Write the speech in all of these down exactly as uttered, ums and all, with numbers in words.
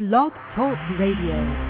Blog Talk Radio.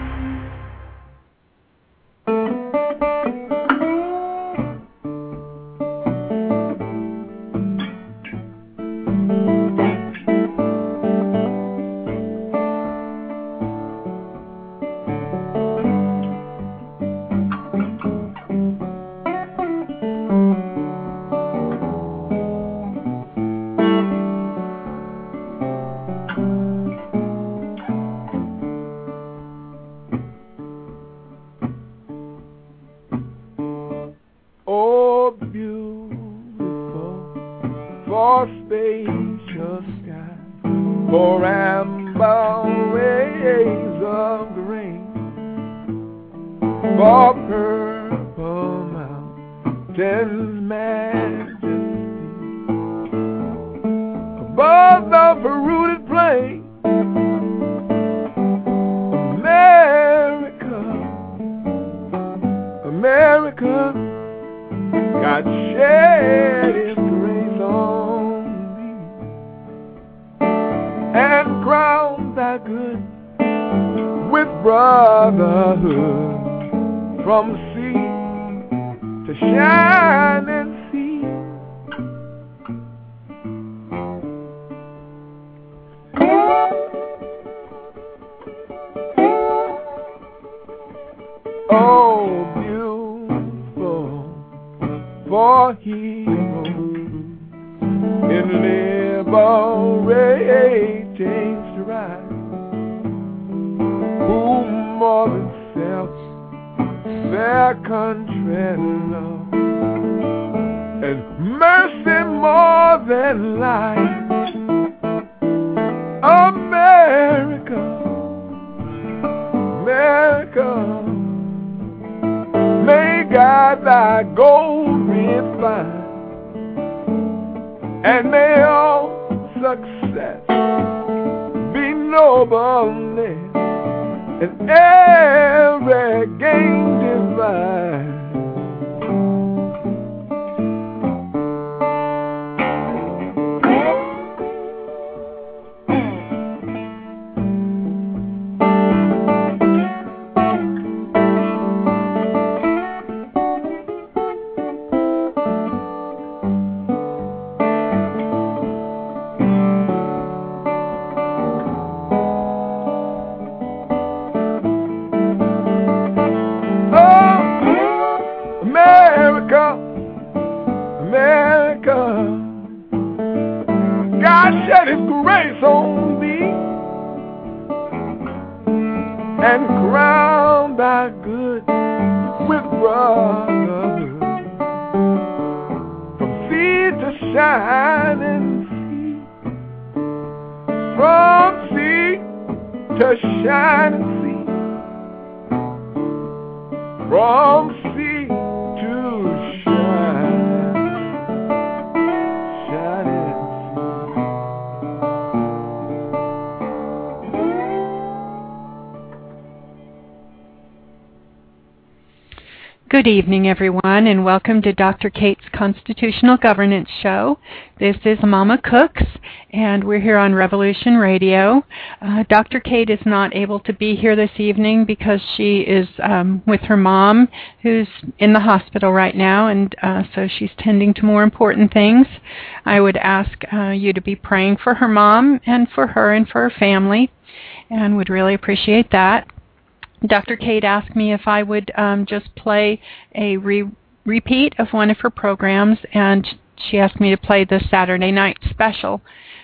Good evening, everyone, and welcome to Doctor Kate's Constitutional Governance Show. This is Mama Cooks, and we're here on Revolution Radio. Uh, Doctor Kate is not able to be here this evening because she is um, with her mom, who's in the hospital right now, and uh, so she's tending to more important things. I would ask uh, you to be praying for her mom and for her and for her family, and would really appreciate that. Doctor Kate asked me if I would um, just play a re- repeat of one of her programs, and she asked me to play the Saturday night special.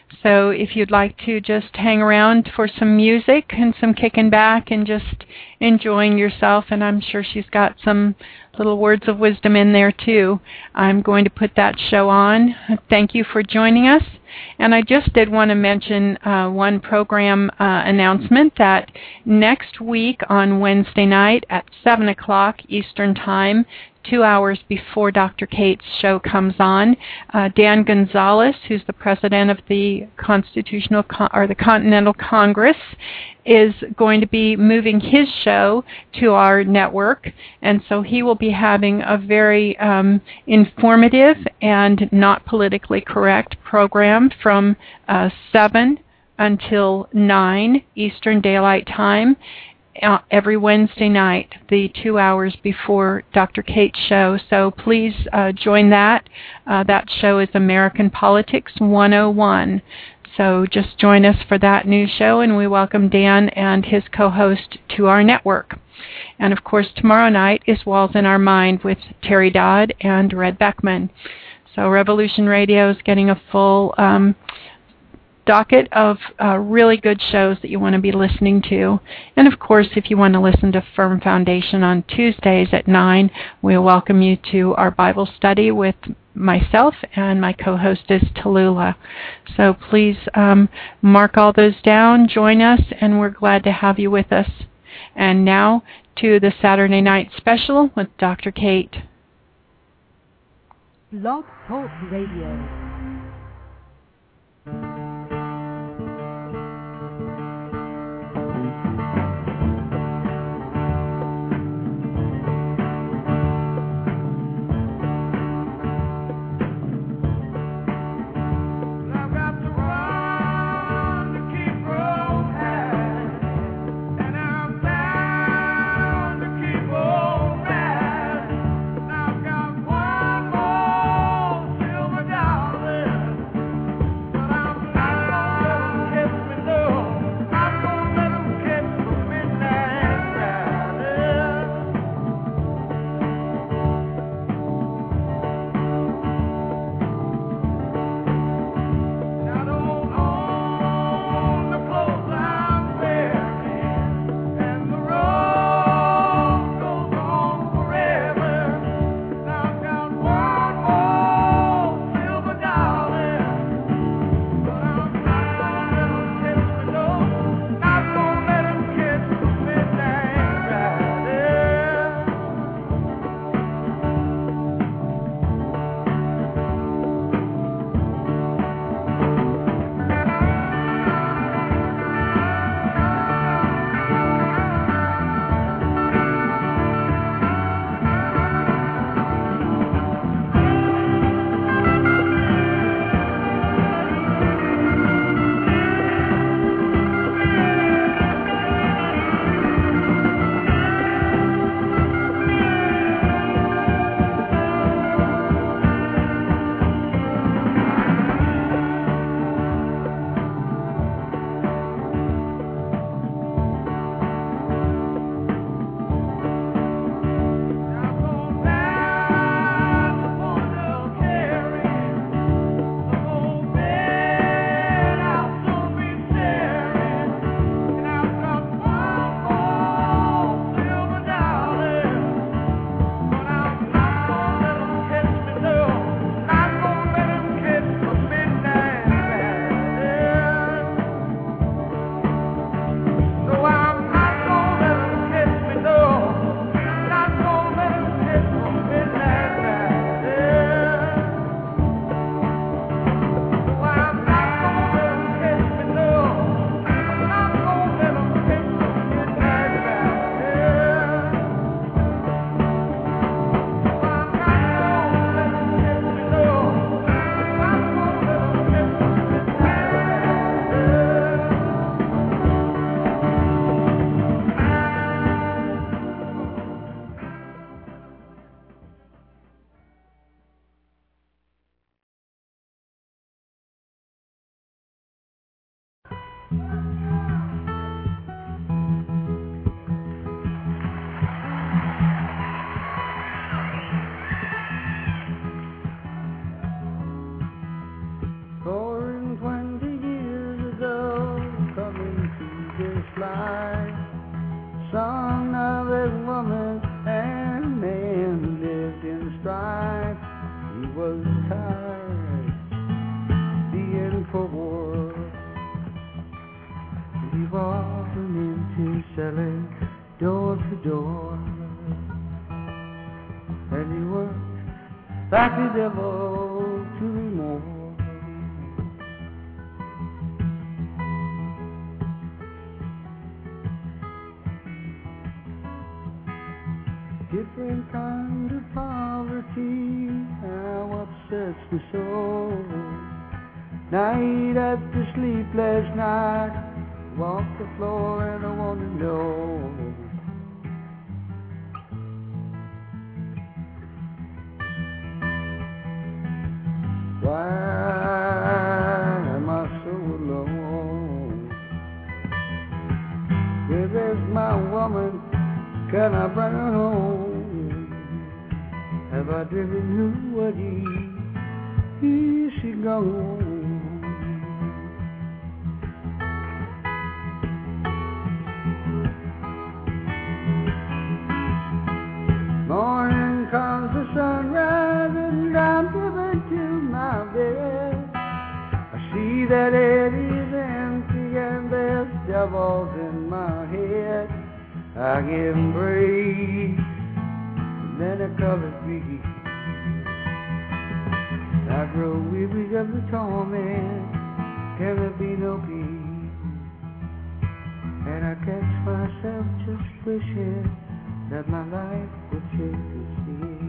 So if you'd like to just hang around for some music and some kicking back and just enjoying yourself, and I'm sure she's got some little words of wisdom in there too, I'm going to put that show on. Thank you for joining us. And I just did want to mention uh, one program uh, announcement that next week on Wednesday night at seven o'clock Eastern Time, two hours before Doctor Kate's show comes on, uh, Dan Gonzalez, who's the president of the Constitutional Con- or the Continental Congress, is going to be moving his show to our network, and so he will be having a very um, informative and not politically correct program from uh, seven until nine Eastern Daylight Time uh, every Wednesday night, the two hours before Doctor Kate's show. So please uh, join that. Uh, that show is American Politics one oh one. So just join us for that new show, and we welcome Dan and his co-host to our network. And, of course, tomorrow night is Walls in Our Mind with Terry Dodd and Red Beckman. So Revolution Radio is getting a full um, docket of uh, really good shows that you want to be listening to. And, of course, if you want to listen to Firm Foundation on Tuesdays at nine, we welcome you to our Bible study with myself and my co-hostess, Tallulah. So please um, mark all those down, join us, and we're glad to have you with us. And now to the Saturday night special with Doctor Kate. Blog Talk Radio. Like the devil to be more. Different kind of poverty, how upsets the soul. Night after sleepless night, walk the floor and I want to know why am I so alone? Where is my woman? Can I bring her home? Have I driven you away? Is she gone? Morning comes the sunrise and I'm driven to my bed. I see that it is empty and there's devils in my head. I give 'em praise and then I call it grief. I grow weary of the torment, can there be no peace? And I catch myself just wishing that my life would take the sea.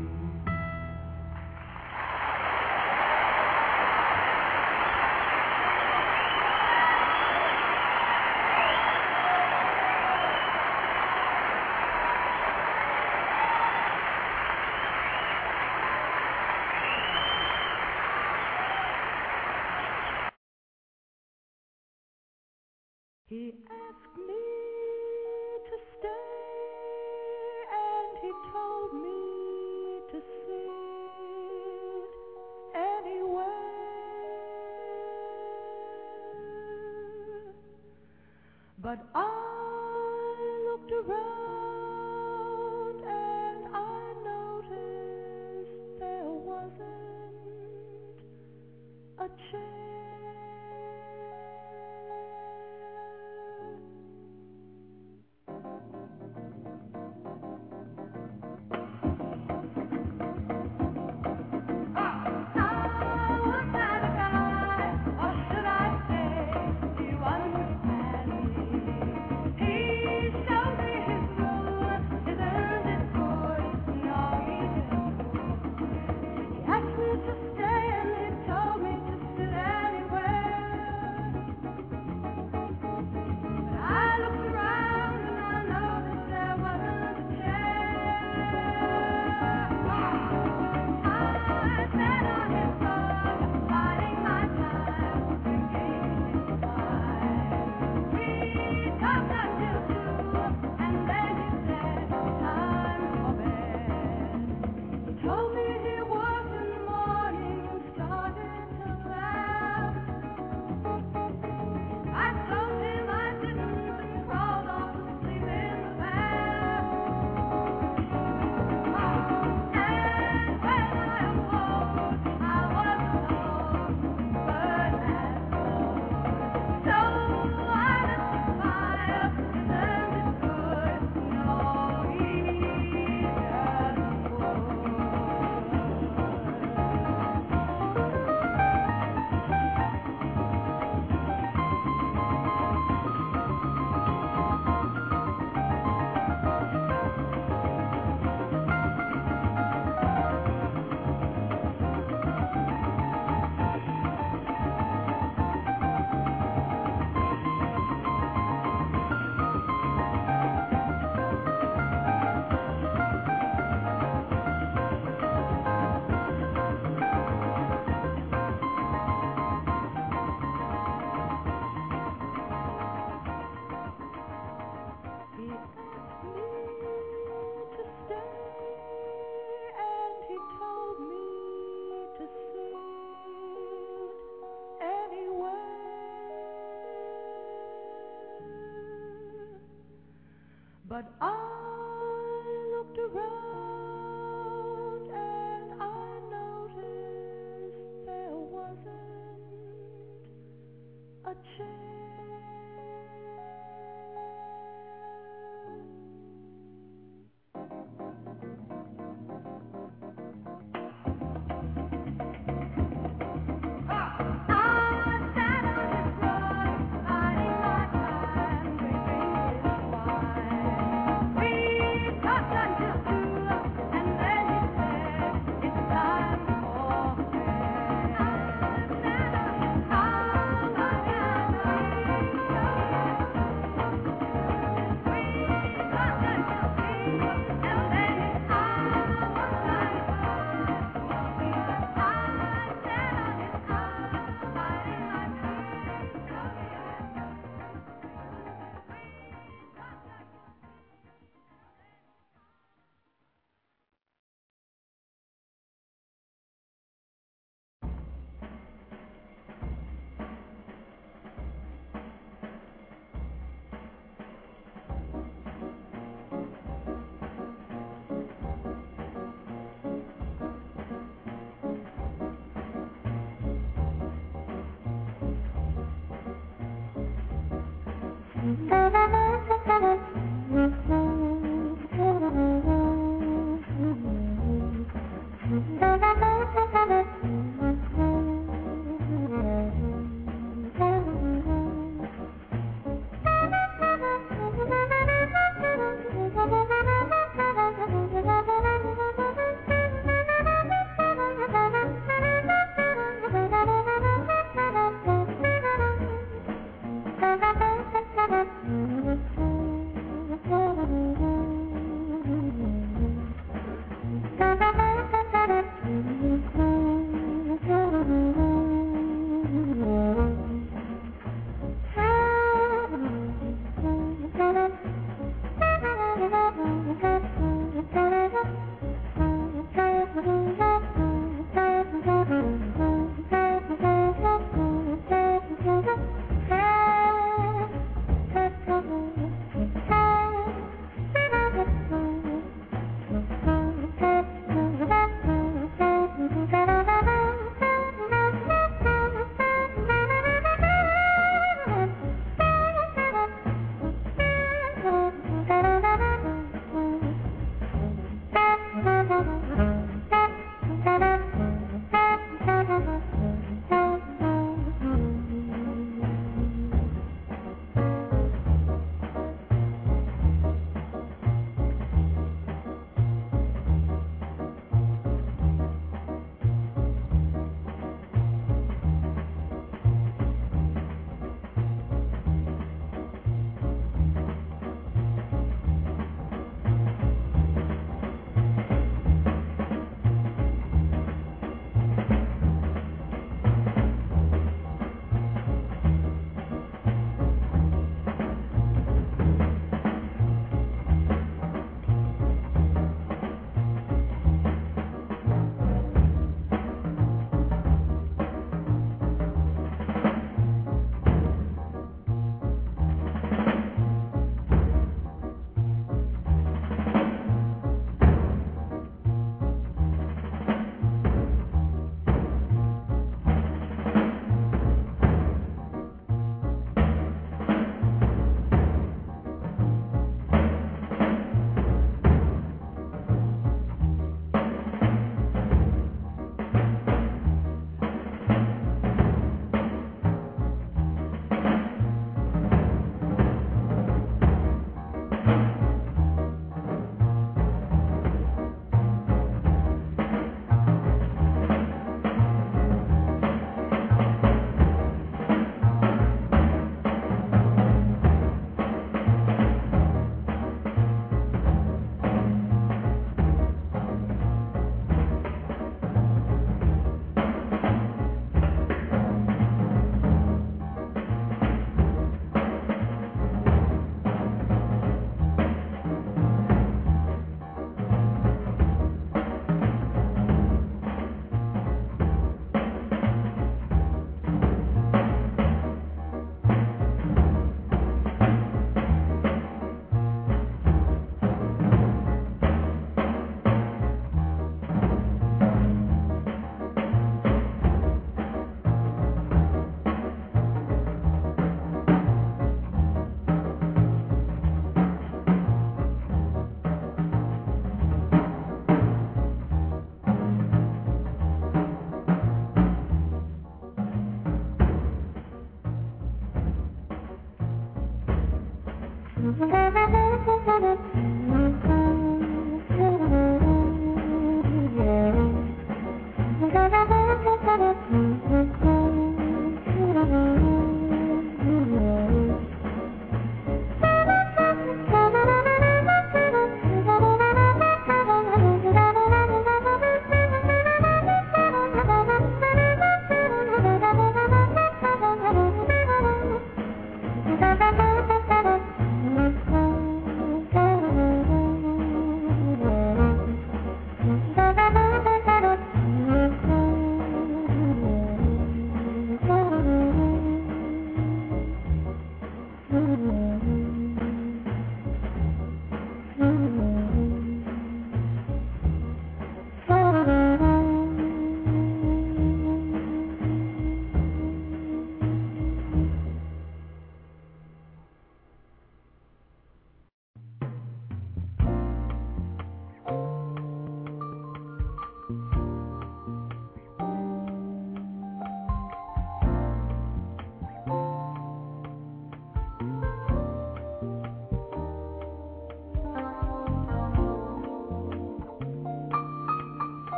He asked me to stay, and he told me to sit anywhere. But I looked around and I noticed there wasn't a chair. But I looked around and I noticed there wasn't a chair.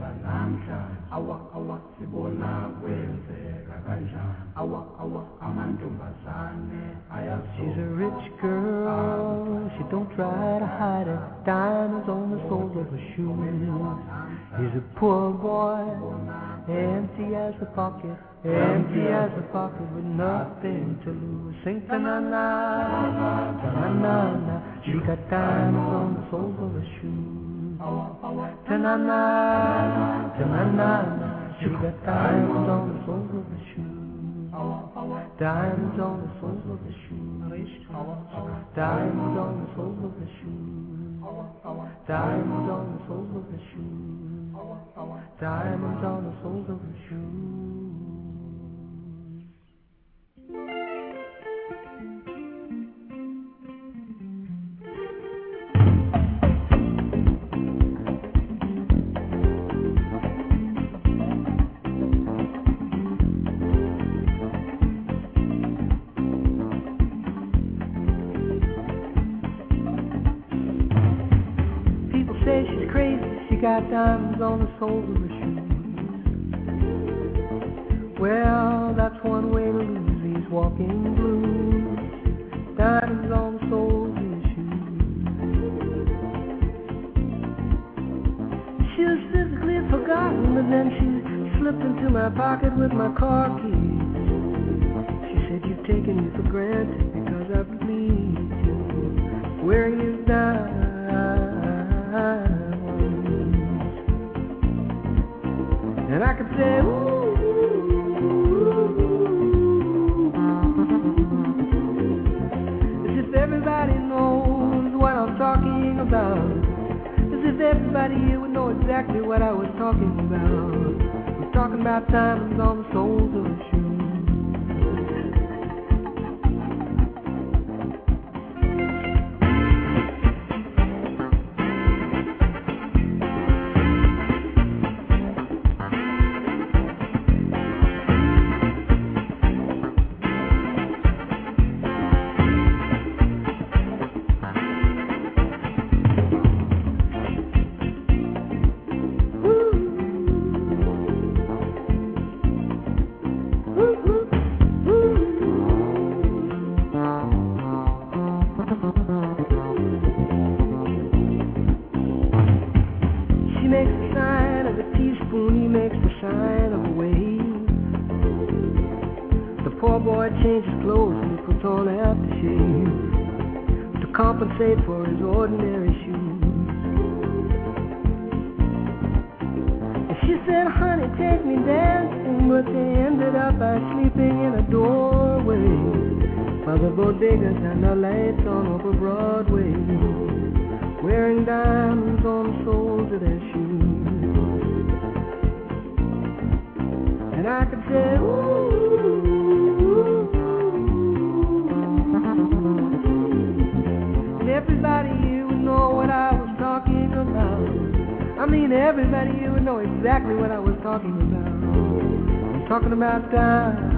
namhla awa awa sibona kwenzeka kanjani awa awa amantombazane ayazo. She's a rich girl, she don't try to hide it, diamonds on the soles of her shoes. He's a poor boy, empty as a pocket, empty as a pocket with nothing to lose. Sing ta-na-na, ta-na-na-na, she got diamonds on the soles of her shoes. Ta-na-na, ta-na-na-na, she got diamonds on the soles of her shoes. Diamonds on the soles of her shoes. Diamonds on the soles of her shoes. Diamonds on the soles of her shoes. Diamonds on the soles of her shoes. Got diamonds on the soles of her shoes. Well, that's one way to lose these walking blues. Diamonds on the soles of her shoes. She was physically forgotten, but then she slipped into my pocket with my car keys. She said, "You've taken me for granted because I pleased you, wearing you down." And I could say, ooh, as if everybody knows what I'm talking about. As if everybody here would know exactly what I was talking about. I'm talking about diamonds on the soles of the shoes. For his ordinary shoes. And she said, "Honey, take me dancing," but they ended up by sleeping in a doorway by the bodegas and the lights on over Broadway, wearing diamonds on the soles of their shoes. And I could say, ooh, everybody here would know what I was talking about. I mean, everybody here would know exactly what I was talking about. I'm talking about time.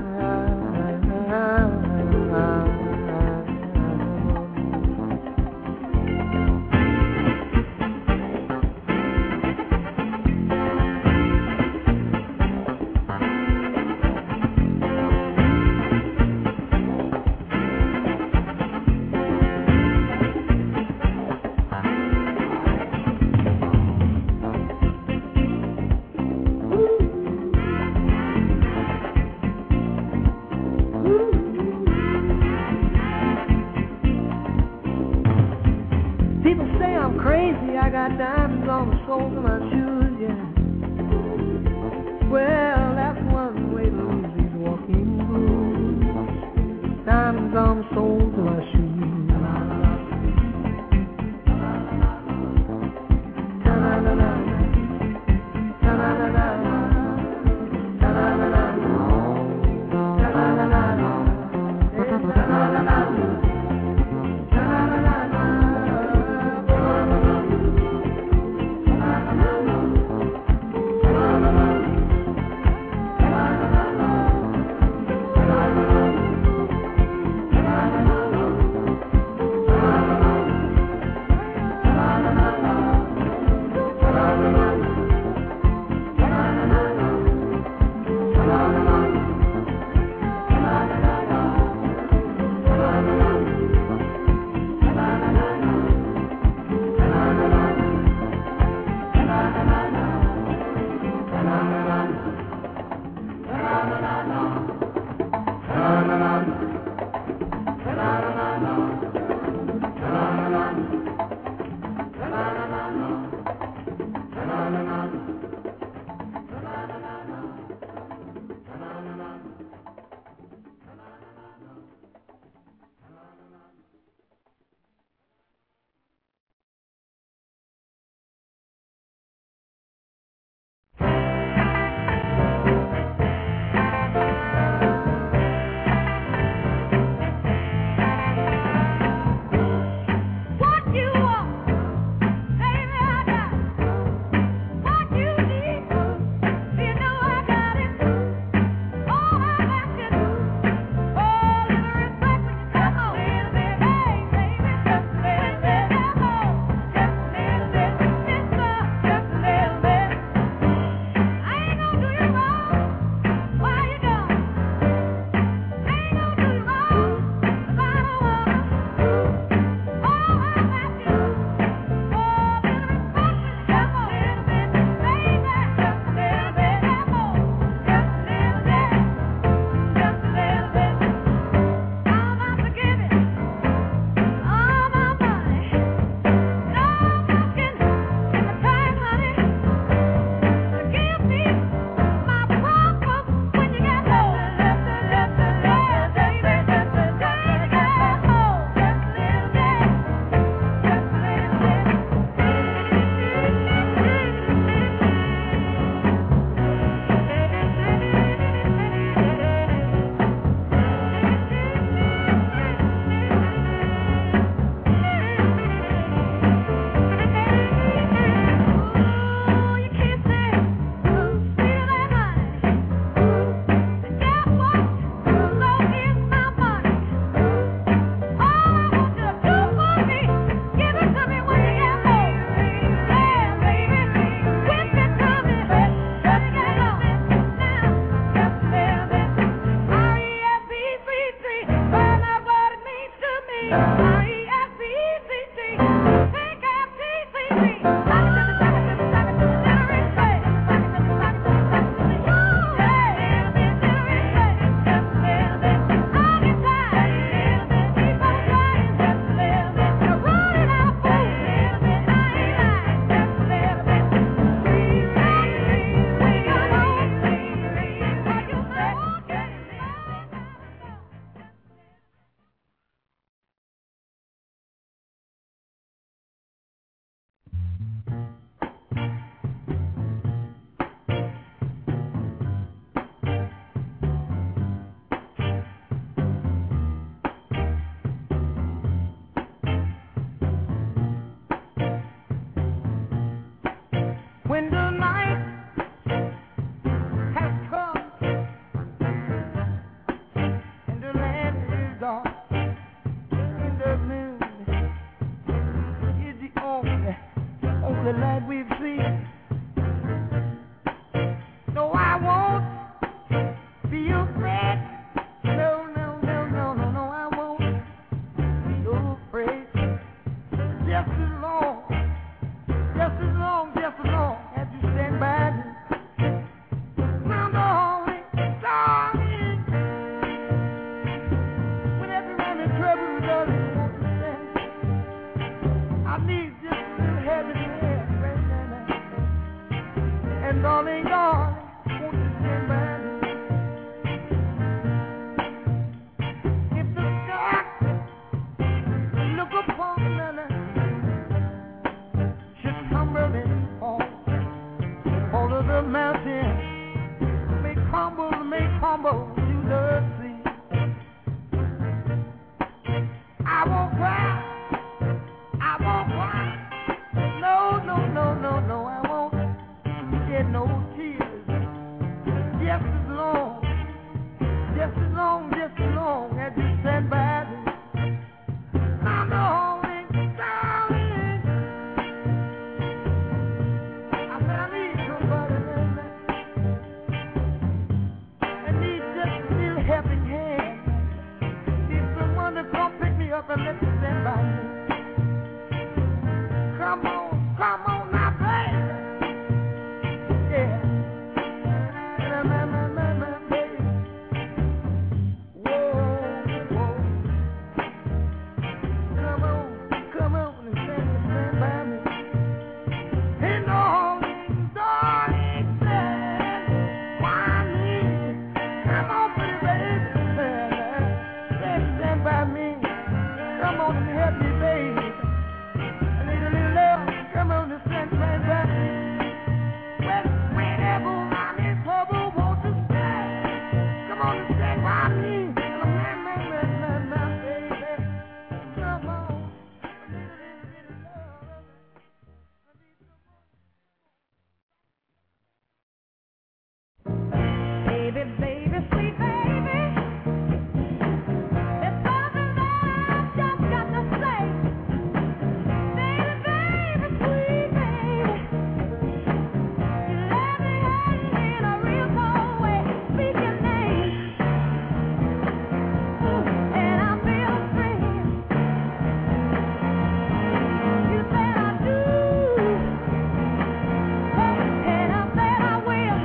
And darling, darling, won't you stand by me? If the sky look upon me, should tumble and fall, all of the mountains may crumble, may crumble to the sea. I won't cry, I won't cry. No, no, no, no, no, I won't shed no tears. Just as long, just as long, just as long as you stand by me. I'm darling, darling. I said I need somebody, man. I need just a little helping hand. Need someone to come pick me up and let me stand by me. Come on, come on now, baby. Yeah. Na, na, na, na, na, baby. Whoa, whoa. Come on, come on and stand, stand by me. And darling, darling, stand by me. Come on, pretty baby. Stand, stand by me. Come on and help me, baby. I need a little love. Come on and stand, stand by me. When, whenever I'm in trouble, won't you stand? Come on and stand by me. Na, na, na, na, na, baby. Come on. I need a little, little love. I need some more. Baby, baby, sweet baby, there's something that I've just got to say. Baby, baby, sweet baby, you let me hang in a real cold way. Speak your name, ooh, and I feel afraid. You said I do, and I said I will.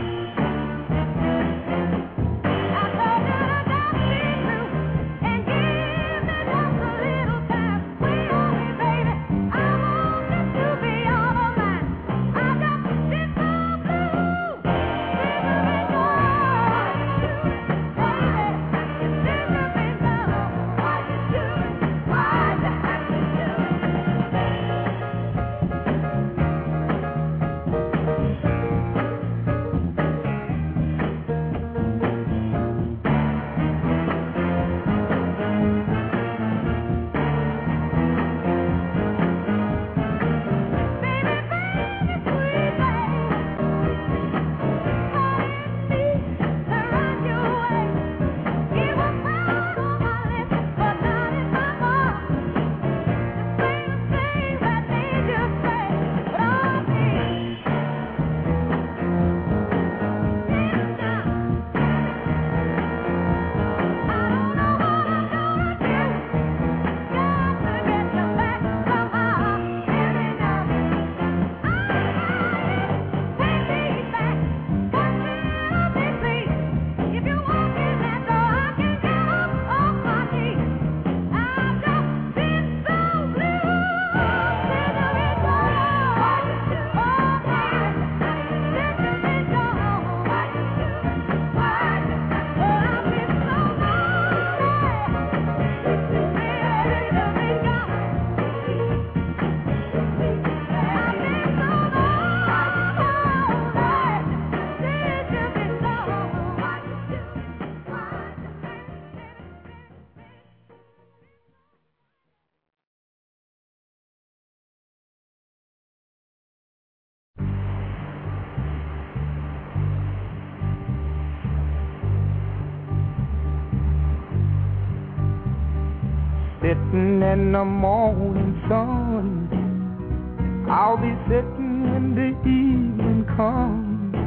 I told you to just be true and give me just a little time. Wait on me, baby. I want this to be all of mine. I just been so blue, misery gone. Baby, misery gone. Why you do it? Why you have to do Baby, baby, sweet baby, calling me to run your way. It was right on my lips, but not in my heart. To say the things that made you say, but all me. I don't know what I'm gonna do. Got to get you back somehow. Fair enough. Take me back. What should I be, please? If you walk in that door, I can get up off my knees. I've just been so blue. Misery gone. Why you do it? All night. Misery gone. Why you do it? Why you? But I've been so lonely. Misery gone. I've been so Sitting in the morning sun, I'll be sitting when the evening comes,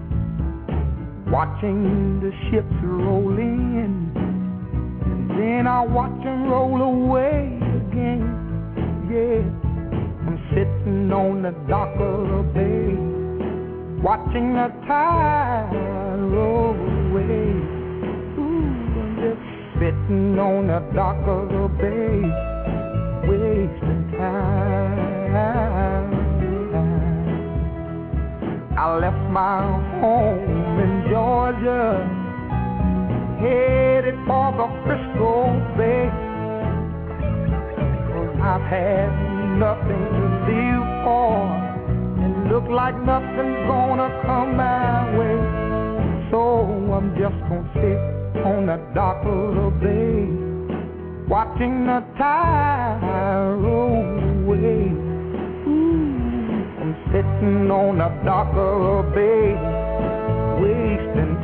watching the ships roll in, and then I'll watch them roll away again. Yeah, I'm sitting on the dock of the bay, watching the tide roll away. Ooh, I'm just sitting on the dock of the bay, wasting time. I left my home in Georgia, headed for the Frisco Bay. Cause I've had nothing to live for, and look like nothing's gonna come my way. So I'm just gonna sit on the dock of the bay, watching the tide roll away. Ooh, I'm sitting on the dock of the bay, wasting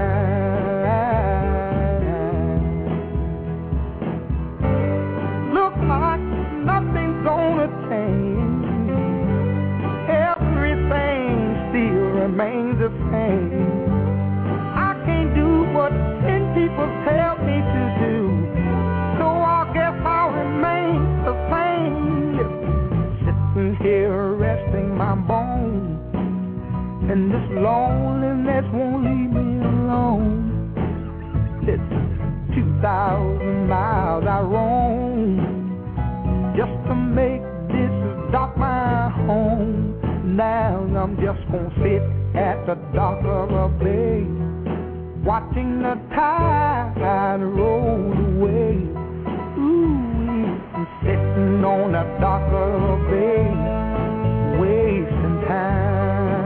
time. Look like nothing's gonna change, everything still remains the same. I can't do what ten people tell me to do, so I guess I'll remain the same. Sitting here resting my bones, and this loneliness won't leave me alone. It's two thousand miles I roam just to make this dock my home. Now I'm just gonna sit at the dock of a bay, watching the tide roll away. Ooh, I'm sitting on the dock of a bay, wasting time.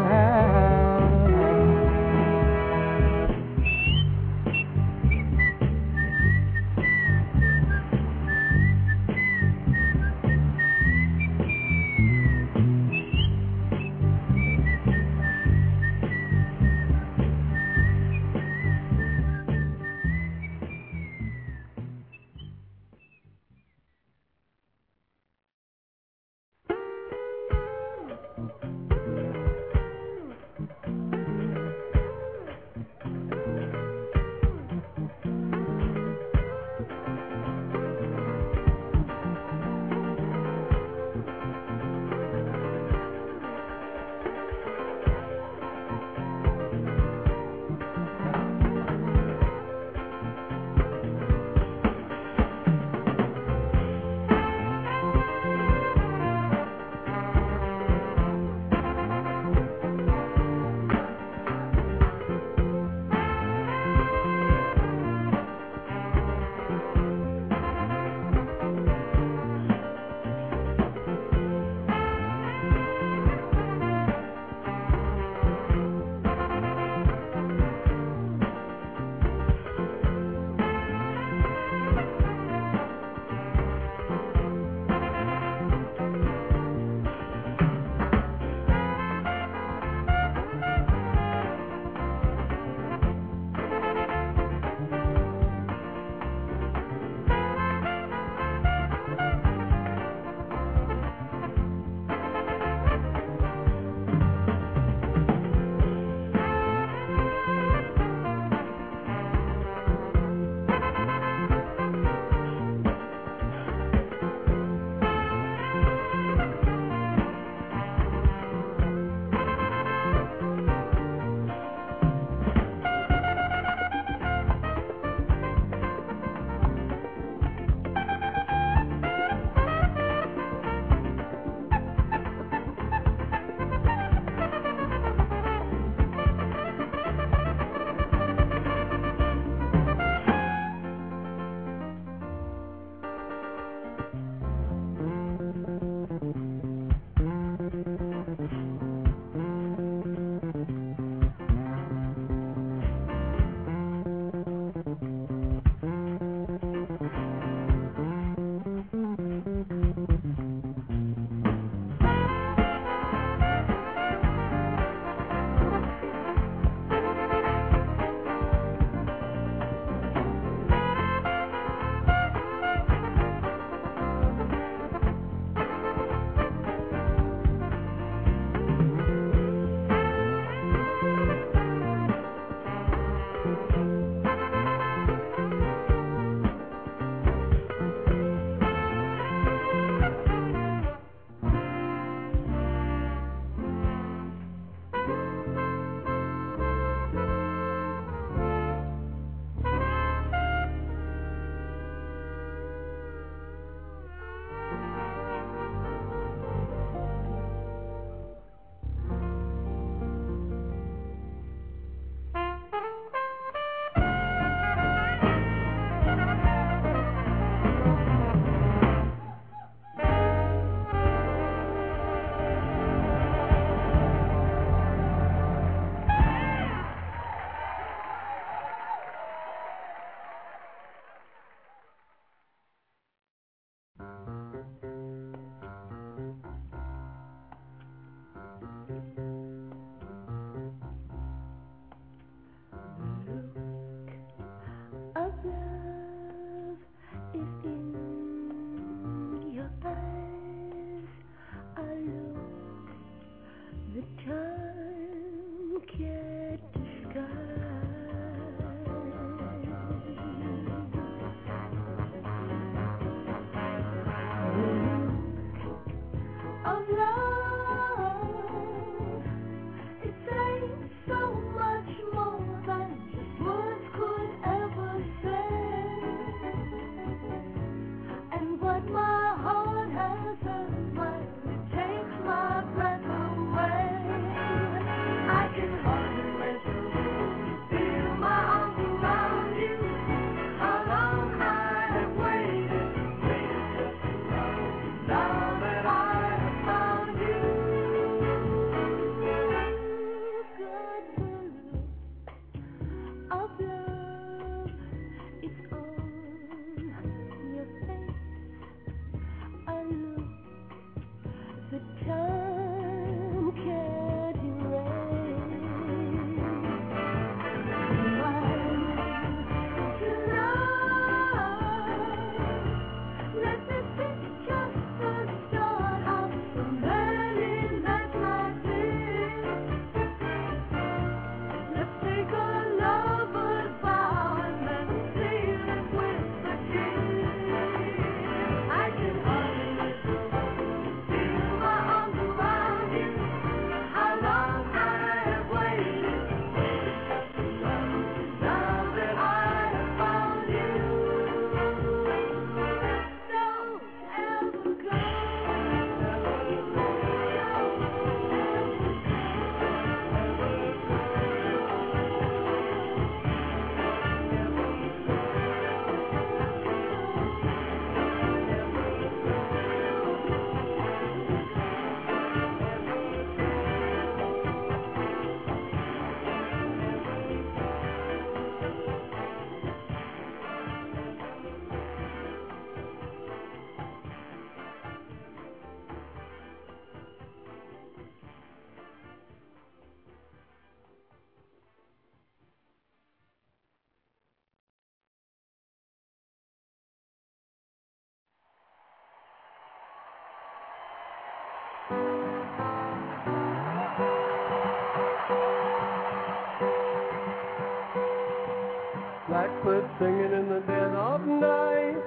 Blackbird singing in the dead of night.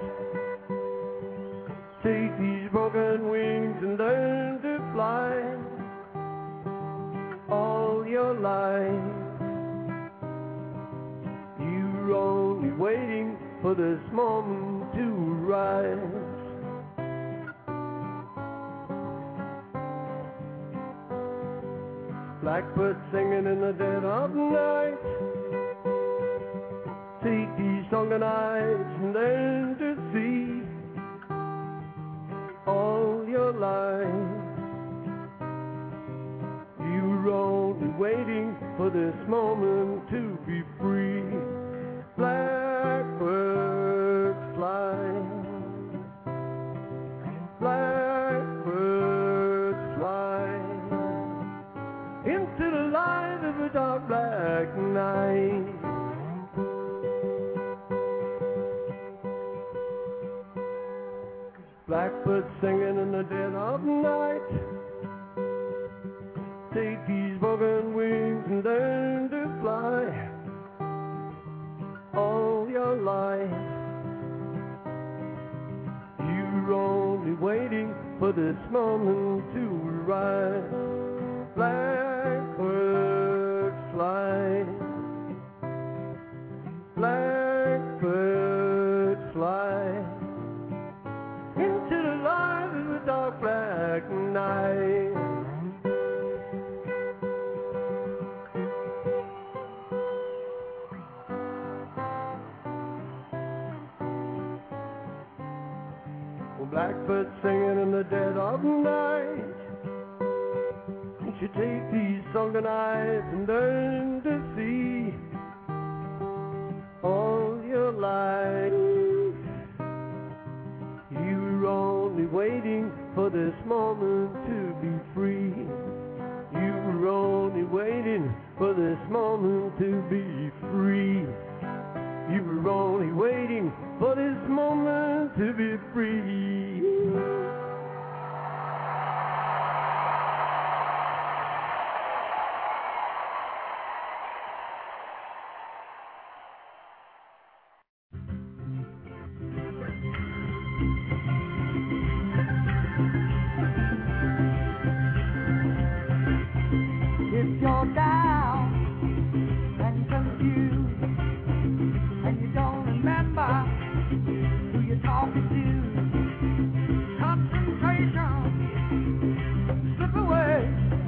Take these broken wings and learn to fly all your life. You're only waiting for this moment to rise. Blackbird singing in the dead of night. Take these stronger nights and learn to see all your life. You're only waiting for this moment to be free. Blackbird fly, blackbird fly into the light of a dark black night. Blackbird singing in the dead of night. Take these broken wings and learn to fly all your life. You're only waiting for this moment to rise. Blackbird fly, blackbird fly into the light of the dark black night. Blackbird singing in the dead of night. You should take these stronger nights and learn to see all your life. You're only waiting for this moment to be free. You're only waiting for this moment to be free. You were only waiting for this moment to be free. If you're down and confused and you don't remember who you're talking to, concentration slip away,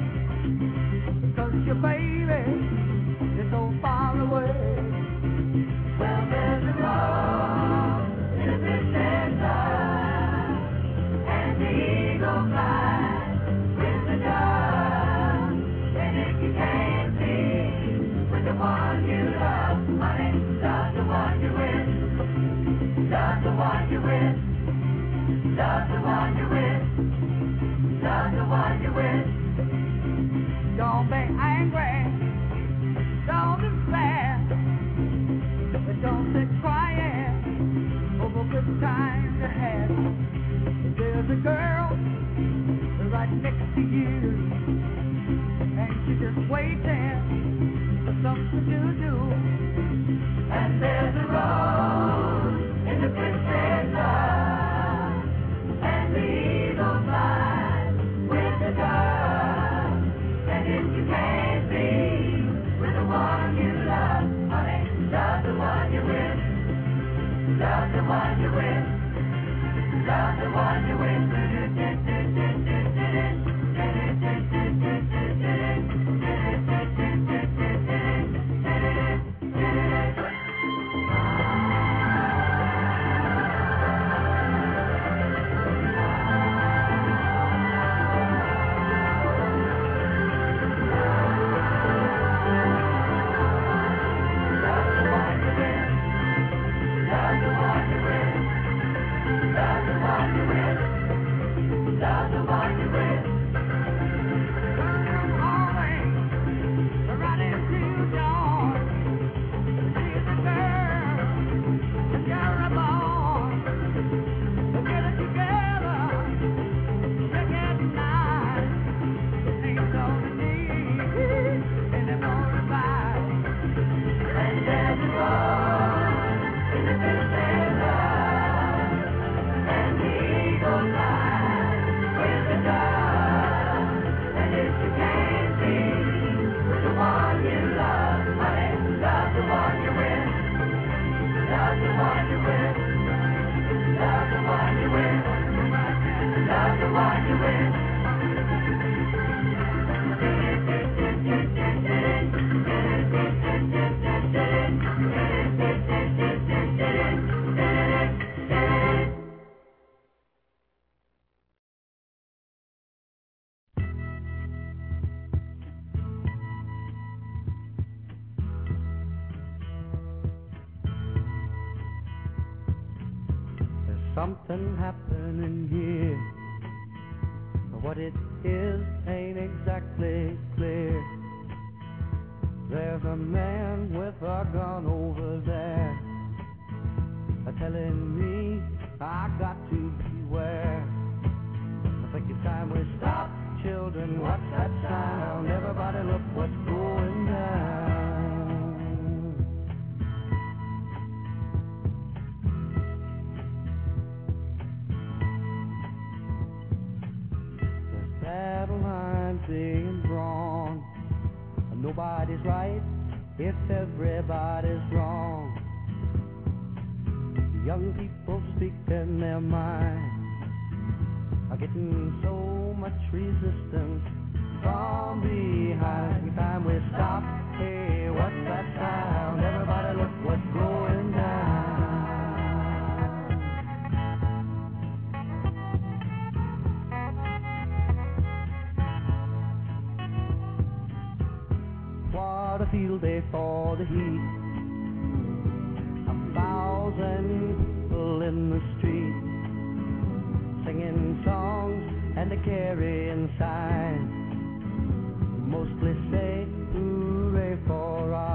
because your baby is so far away. Well, there's a road in a distant side, and the eagle flies with the dove. And if you can't see with the one you love, honey, love the one you're with. Love the one you're with. Love the one you're with. Love the one you're with. Don't be angry. Don't despair. But don't sit crying over good times you had. There's a girl right next to you, and she's just waiting for something to do. And there's a rose in the princess love, and the eagle flies with the dove. And if you can't be with the one you love, honey, love the one you're with. Love the one you're with. Love the one you're with. Love the one you're with. what you wish. Something happening here. What it is ain't exactly clear. There's a man with a gun over there, telling me I got to beware. I think it's time we stop, children. What's that sound? Everybody look what's going down. Battle lines being drawn. Nobody's right if everybody's wrong. Young people speaking their mind are getting so much resistance from behind. Every time we stop, hey, what's that sound? Everybody look what's going down. What a field day for the heat. A thousand people in the street, singing songs and a carrying signs, mostly say hooray for our